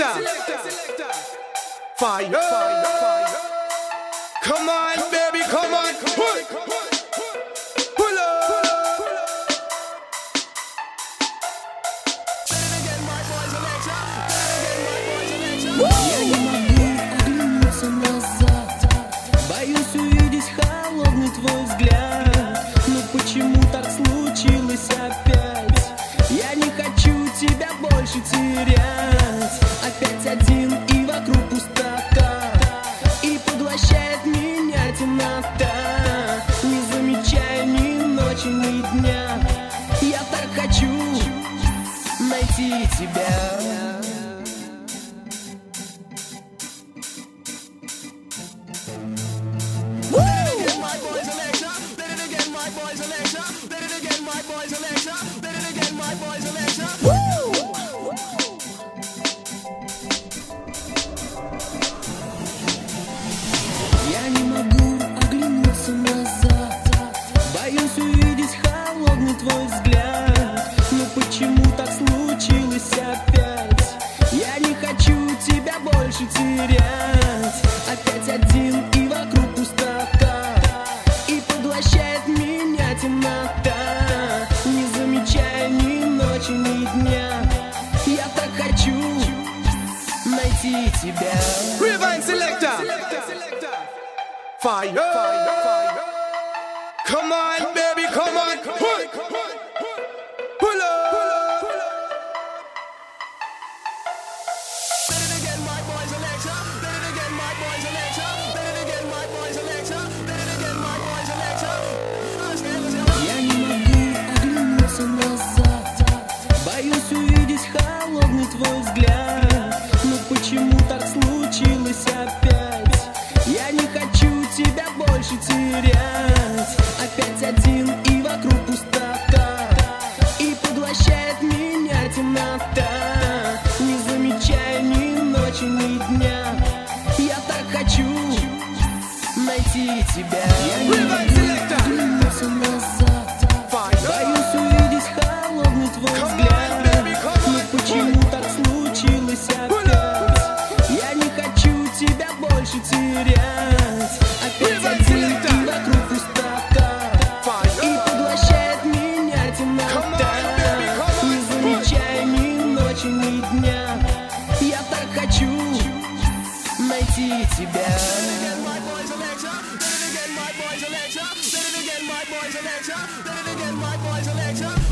Fire. Come on, baby, come on. Pull up. Я не могу оглянуться назад. Боюсь увидеть холодный твой взгляд. Но почему так случилось опять? Я не хочу тебя больше терять. Опять один и вокруг пустота, и поглощает меня темнота, не замечая ни ночи, ни дня. Я так хочу найти тебя. Я не могу оглянуться назад. Боюсь увидеть холодный твой взгляд. Но почему так случилось опять? Я не хочу тебя больше терять. Опять один и вокруг пустота, и поглощает меня темнота, не замечая ни ночи, ни дня. Я так хочу найти тебя. Rewind selector. Fire. Come on, baby, come on. Pull up. Я не могу оглянуться назад. Боюсь увидеть холодный твой взгляд. Но почему так случилось опять? Я не хочу тебя больше терять. Опять один и вокруг пустота, и поглощает меня темнота, не замечая ни ночи, ни дня. Я так хочу найти тебя. Я не могу оглянуться назад. Боюсь увидеть холодный твой взгляд. Но почему так случилось опять? Я не хочу тебя больше терять. Опять один и вокруг пустота, и поглощает меня темнота, не замечая ни ночи, ни дня. Я так хочу найти тебя. My boys are lecture.